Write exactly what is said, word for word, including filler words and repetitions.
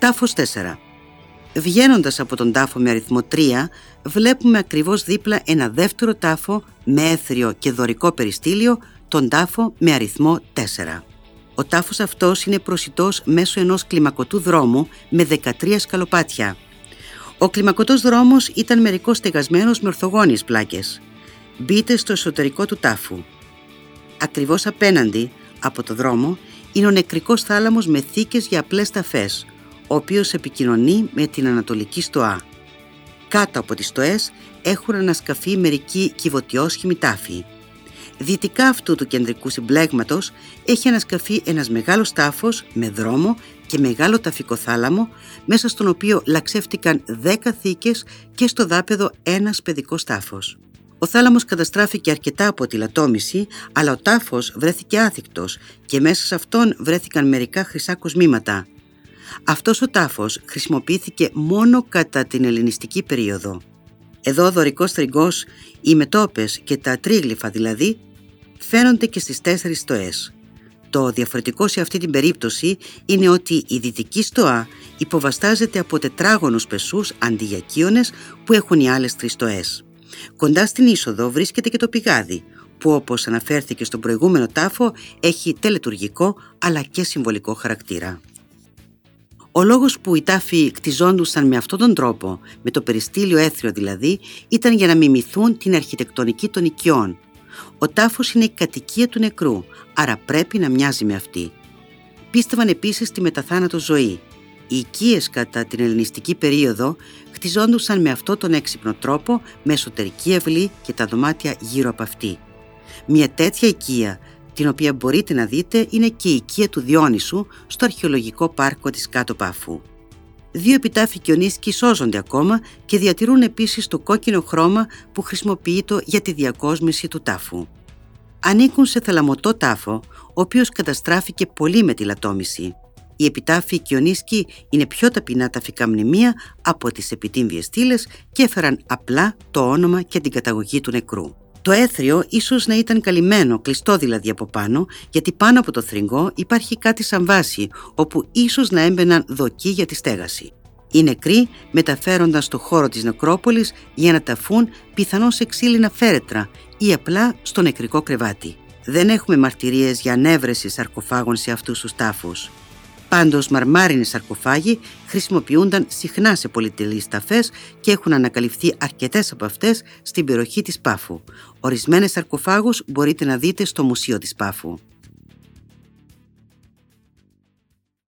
Τάφος τέσσερα. Βγαίνοντας από τον τάφο με αριθμό τρία, βλέπουμε ακριβώς δίπλα ένα δεύτερο τάφο με έθριο και δωρικό περιστήλιο, τον τάφο με αριθμό τέσσερα. Ο τάφος αυτός είναι προσιτός μέσω ενός κλιμακωτού δρόμου με δεκατρία σκαλοπάτια. Ο κλιμακωτός δρόμος ήταν μερικώς στεγασμένος με ορθογώνιες πλάκες. Μπείτε στο εσωτερικό του τάφου. Ακριβώς απέναντι από το δρόμο είναι ο νεκρικός θάλαμος με θήκες για απλές ταφές, ο οποίος επικοινωνεί με την ανατολική στοά. Κάτω από τις στοές έχουν ανασκαφεί μερικοί κιβωτιόσχημοι τάφοι. Δυτικά αυτού του κεντρικού συμπλέγματος έχει ανασκαφεί ένας μεγάλος τάφος με δρόμο και μεγάλο ταφικό θάλαμο, μέσα στον οποίο λαξεύτηκαν δέκα θήκες και στο δάπεδο ένας παιδικός τάφος. Ο θάλαμος καταστράφηκε αρκετά από τη λατόμηση, αλλά ο τάφος βρέθηκε άθικτος και μέσα σε αυτόν βρέθηκαν μερικά χρυσά κοσμήματα. Αυτός ο τάφος χρησιμοποιήθηκε μόνο κατά την ελληνιστική περίοδο. Εδώ ο δωρικός τριγκός, οι μετώπες και τα τρίγλυφα δηλαδή φαίνονται και στις τέσσερις στοές. Το διαφορετικό σε αυτή την περίπτωση είναι ότι η δυτική στοά υποβαστάζεται από τετράγωνους πεσούς αντί για κύονες που έχουν οι άλλες τρεις στοές. Κοντά στην είσοδο βρίσκεται και το πηγάδι, που όπως αναφέρθηκε στον προηγούμενο τάφο έχει τελετουργικό αλλά και συμβολικό χαρακτήρα. Ο λόγος που οι τάφοι κτιζόντουσαν με αυτόν τον τρόπο, με το περιστήλιο έθριο δηλαδή, ήταν για να μιμηθούν την αρχιτεκτονική των οικειών. Ο τάφος είναι η κατοικία του νεκρού, άρα πρέπει να μοιάζει με αυτή. Πίστευαν επίσης στη μεταθάνατο ζωή. Οι οικίες κατά την ελληνιστική περίοδο χτιζόντουσαν με αυτόν τον έξυπνο τρόπο, με εσωτερική αυλή και τα δωμάτια γύρω από αυτή. Μια τέτοια οικία, την οποία μπορείτε να δείτε, είναι και η οικία του Διόνυσου στο αρχαιολογικό πάρκο της Κάτω Πάφου. Δύο επιτάφοι Κιονίσκοι σώζονται ακόμα και διατηρούν επίσης το κόκκινο χρώμα που χρησιμοποιείται για τη διακόσμηση του τάφου. Ανήκουν σε θαλαμωτό τάφο, ο οποίος καταστράφηκε πολύ με τη λατόμηση. Οι επιτάφοι Κιονίσκοι είναι πιο ταπεινά ταφικά μνημεία από τις επιτύμβιες στήλες και έφεραν απλά το όνομα και την καταγωγή του νεκρού. Το έθριο ίσως να ήταν καλυμμένο, κλειστό δηλαδή από πάνω, γιατί πάνω από το θρηνγκό υπάρχει κάτι σαν βάση, όπου ίσως να έμπαιναν δοκοί για τη στέγαση. Οι νεκροί μεταφέρονταν στο χώρο της νεκρόπολης για να ταφούν πιθανώς σε ξύλινα φέρετρα ή απλά στο νεκρικό κρεβάτι. Δεν έχουμε μαρτυρίες για ανέβρεση σαρκοφάγων σε αυτούς τους τάφους. Πάντως, μαρμάρινοι σαρκοφάγοι χρησιμοποιούνταν συχνά σε πολυτελείς ταφές και έχουν ανακαλυφθεί αρκετές από αυτές στην περιοχή της Πάφου. Ορισμένες σαρκοφάγους μπορείτε να δείτε στο Μουσείο της Πάφου.